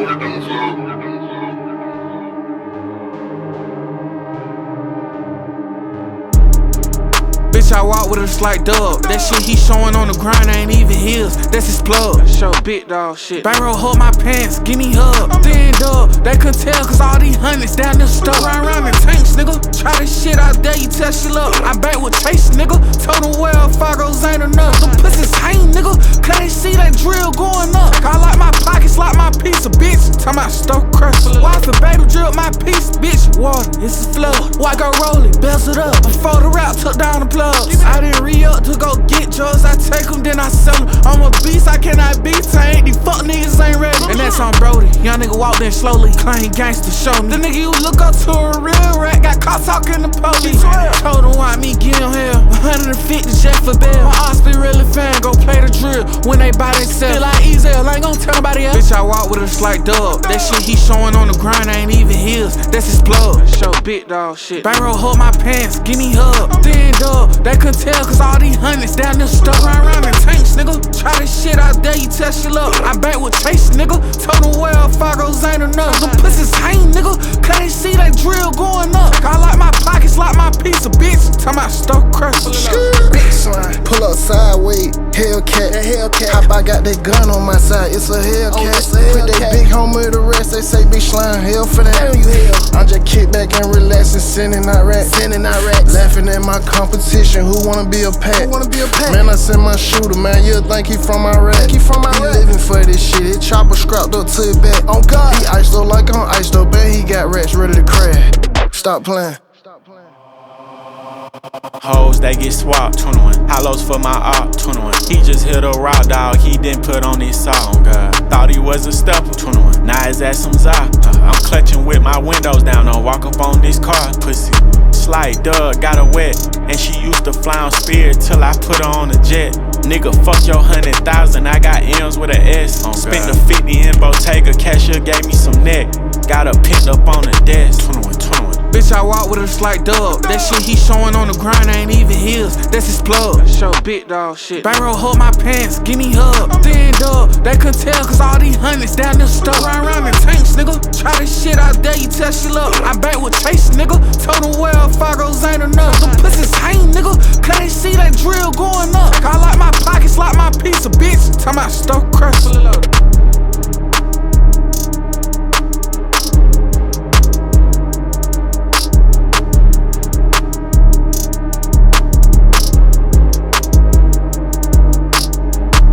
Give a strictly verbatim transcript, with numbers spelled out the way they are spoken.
Bitch, I walk with a slight dub. That shit he showing on the grind ain't even his. That's his plug. Show big dog shit. Bankroll hold my pants, give me hug. Thin dub, they couldn't tell cause all these hundreds down there stuck. Ride around in tanks, nigga. Try this shit out there, you test your luck. I bank with Chase, nigga. Told him well, Fargo's ain't enough. Them pussies hang, nigga. Cause they see that drill going up. I like my pockets, like my piece of bitch. Talking about stoke crush. Wife and baby drip my piece, bitch. Water, it's a flood. White go roll it, bells it up. Before the route, took down the plug. I didn't re-up to go get drugs, I take them, then I sell them. I'm a beast, I cannot be tamed. These fuck niggas ain't ready. And that's on Brody. Young nigga walked in slowly, claim gangster, show me. The nigga you look up to a real rat, got caught talking to police. Told him why me give him hell. one hundred fifty jet for bail. My ops be really fan, go play the drill when they buy they sell. Feel like Ezel, I ain't gon' tell nobody else. Bitch, I walk with a slight dub. That shit he showing on the grind ain't even his. That's his plug. Show big dog shit. Bankroll hold my pants, give me hug. Thin dub, they couldn't tell cause all these hundreds down there stuck. Ride around in tanks, nigga. Try this shit out there, you test your luck. I bank with Chase, nigga. Told him well, Fargo's ain't enough. Them pussies hang, nigga. Cause they see that drill going up. I like my pockets, like my piece of bitch. Talking about stoke crush. Big slime, pull up sideways, Hellcat. Hellcat. Hop, I got that gun on my side, it's a Hellcat. Oh, it's a Hellcat. Put that big homie to rest, they say big slime, hell for that. Hell you hell. I'm just kick back and relax and sending out racks. Sending out racks. Laughing at my competition, who wanna be a pack? Who wanna be a pack? Man, I sent my shooter, man, you'll think he from Iraq. He from Iraq. He living for this shit, his chopper scrapped up to his back. On God, he iced up like on iced up, man, he got rats ready to crash. Stop playing. Hoes, they get swapped, twenty-one. Hollows for my op, twenty-one. He just hit a raw dog, he didn't put on his salt. Oh God, thought he was a stepper, twenty-one. Now his ass some za. Uh, I'm clutching with my windows down, don't walk up on this car, pussy. Slight Doug got her wet, and she used to fly on Spirit till I put her on a jet. Nigga, fuck your hundred thousand, I got M's with a S. Oh Spent the fifty in Bottega, cashier gave me some neck. Got her pinned up on the desk, twenty-one, twenty-one. Bitch, I walk with a slight dub. That shit he showing on the grind ain't even his. That's his plug. Show big dog shit. Bankroll hold my pants, give me hug. Thin dub, they couldn't tell cause all these hundreds down there stuck. Ride around in tanks, nigga. Try this shit out there, you test your luck. I bank with Chase, nigga. Told him well, Fargo's ain't enough. Them pussies hang, nigga. Cause they see that drill going up. I like my pockets, like my piece of bitch. Talking about stoke crush.